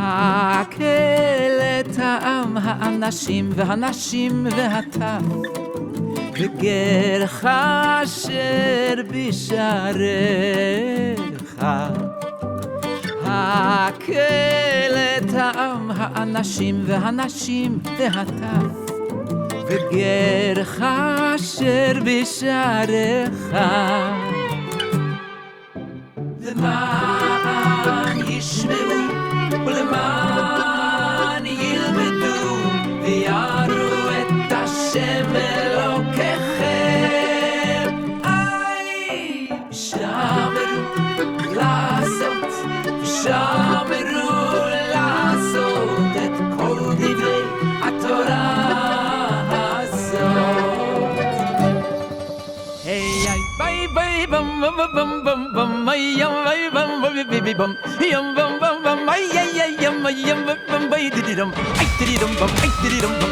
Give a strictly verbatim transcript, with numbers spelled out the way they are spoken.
הקל את העם, האנשים והנשים והטף, וגרך אשר בשעריך. הקל את העם, האנשים והנשים והטף, וגרך אשר בשעריך. למען ישמעו ולמען ילמדו ויראו את השם אלוקיכם. איי, שמרו לעשות, שמרו לעשות את כל דברי התורה הזאת. היי, ביי ביי בם בם בם בם bum yum bum baby bum yum bum bum bum ay ay ay yum yum bum bay didum ay didum bum ay didum